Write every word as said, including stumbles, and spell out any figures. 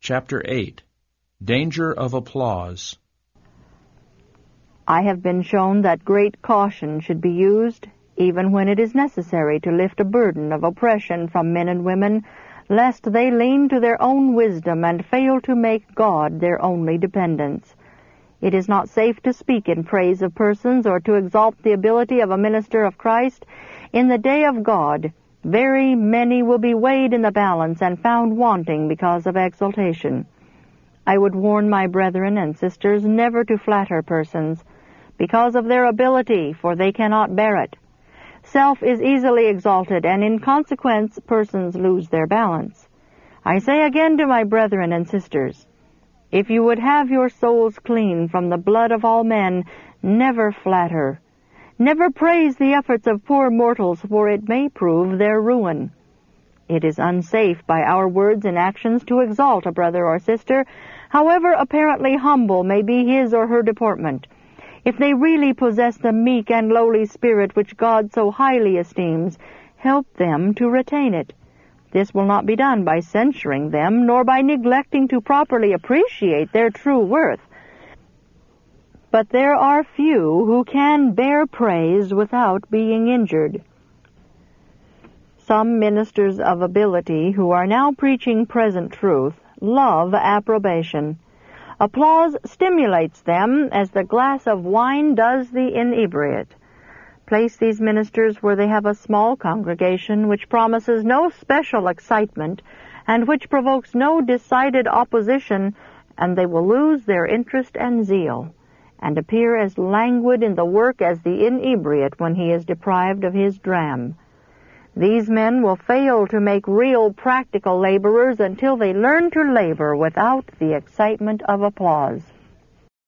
Chapter eight. Danger of Applause. I have been shown that great caution should be used, even when it is necessary to lift a burden of oppression from men and women, lest they lean to their own wisdom and fail to make God their only dependence. It is not safe to speak in praise of persons or to exalt the ability of a minister of Christ. In the day of God, very many will be weighed in the balance and found wanting because of exaltation. I would warn my brethren and sisters never to flatter persons because of their ability, for they cannot bear it. Self is easily exalted, and in consequence persons lose their balance. I say again to my brethren and sisters, if you would have your souls clean from the blood of all men, never flatter. Never praise the efforts of poor mortals, for it may prove their ruin. It is unsafe by our words and actions to exalt a brother or sister, however apparently humble may be his or her deportment. If they really possess the meek and lowly spirit which God so highly esteems, help them to retain it. This will not be done by censuring them, nor by neglecting to properly appreciate their true worth. But there are few who can bear praise without being injured. Some ministers of ability who are now preaching present truth love approbation. Applause stimulates them as the glass of wine does the inebriate. Place these ministers where they have a small congregation which promises no special excitement and which provokes no decided opposition, and they will lose their interest and zeal, and appear as languid in the work as the inebriate when he is deprived of his dram. These men will fail to make real practical laborers until they learn to labor without the excitement of applause.